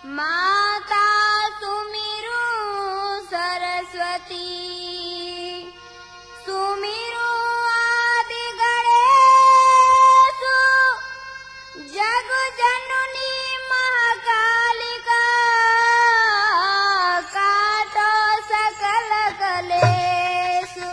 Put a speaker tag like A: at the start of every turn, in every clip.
A: माता सुमिरु सरस्वती सुमिरु आदि गणेशु जग जननी महाकालिका काटो सकल कलेशु।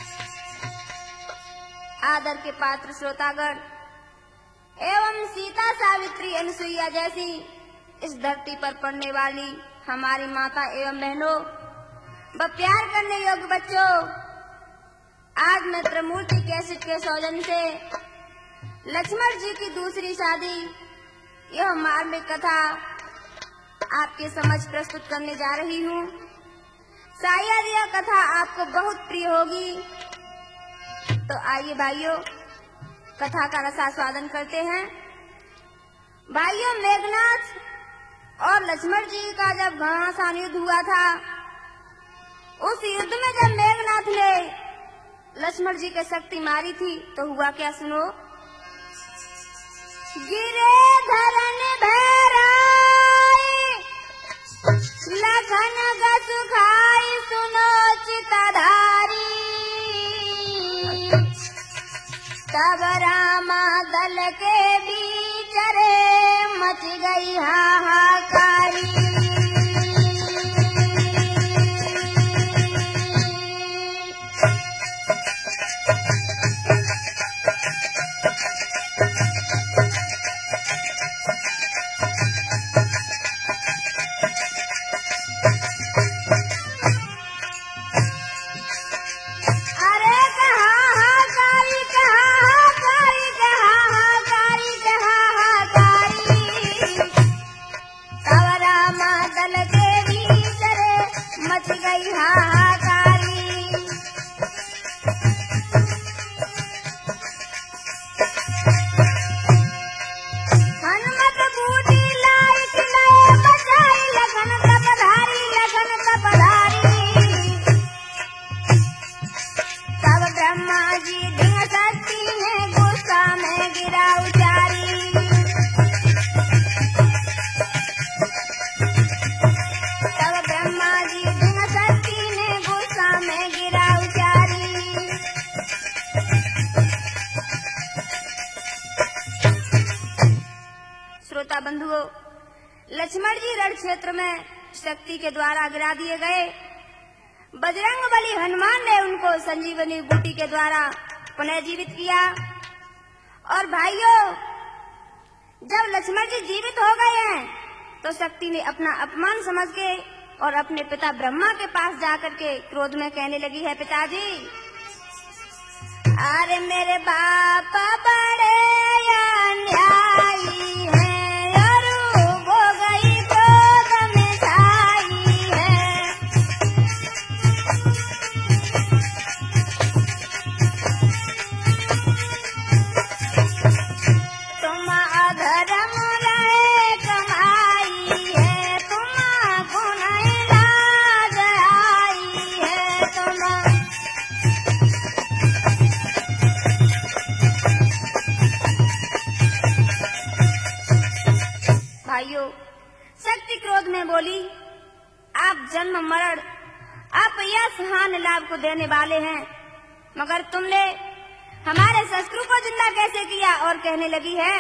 A: आदर के पात्र श्रोतागण एवं सीता सावित्री अनुसुईया जैसी इस धरती पर पड़ने वाली हमारी माता एवं बहनों व प्यार करने योग्य बच्चों, आज मैं त्रिमूर्ति कैसेट के सौजन्य से लक्ष्मण जी की दूसरी शादी यह मार्मिक कथा आपके समक्ष प्रस्तुत करने जा रही हूँ। शायद यह कथा आपको बहुत प्रिय होगी, तो आइए भाइयों कथा का रसास्वादन करते हैं। भाइयों, मेघनाथ और लक्ष्मण जी का जब घमासान युद्ध हुआ था, उस युद्ध में जब मेघनाथ ने लक्ष्मण जी के शक्ति मारी थी तो हुआ क्या सुनो। गिरे धरन भैराई लखन गसु खाई सुनो चितधारी, तब रामा दल के बीच रे मच गई हाहाकारी। बंधुओं, लक्ष्मण जी रण क्षेत्र में शक्ति के द्वारा गिरा दिए गए। बजरंगबली हनुमान ने उनको संजीवनी बूटी के द्वारा पुनः जीवित किया। और भाइयों, जब लक्ष्मण जी जीवित हो गए हैं तो शक्ति ने अपना अपमान समझ के और अपने पिता ब्रह्मा के पास जाकर के क्रोध में कहने लगी है, पिताजी, अरे मेरे बाप बड़े अन्यायी हैं, बोली, आप जन्म मरण अपयश हान लाभ को देने वाले हैं, मगर तुमने हमारे शत्रु को जिंदा कैसे किया। और कहने लगी है,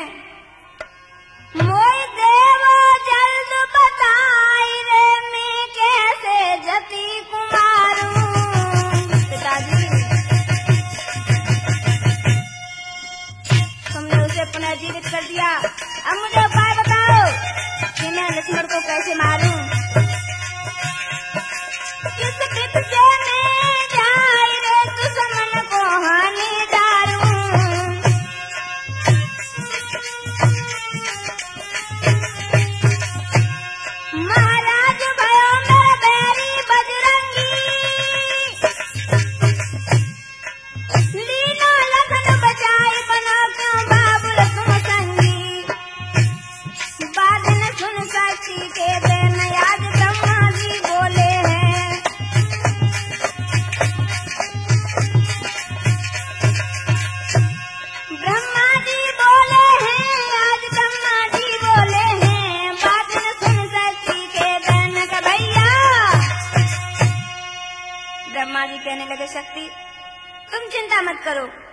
A: मोई देवो जल्द बताई रे मैं कैसे जति कुमारू। पिताजी, तुमने उसे पुनः जीवित कर दिया, अब मुझे उपाय बताओ कि मैं लक्ष्मण को कैसे मारूं। किस कृत से मैं जाए रे दुश्मन को हानि डारूं। महाराज भयो मेरा बैरी बजरंगी, लीनो लखन बचाई बना क्यों बाबुल तुम संगी। बात न सुन सकती के देना ब्रह्मा जी कहने लगे, शक्ति तुम चिंता मत करो,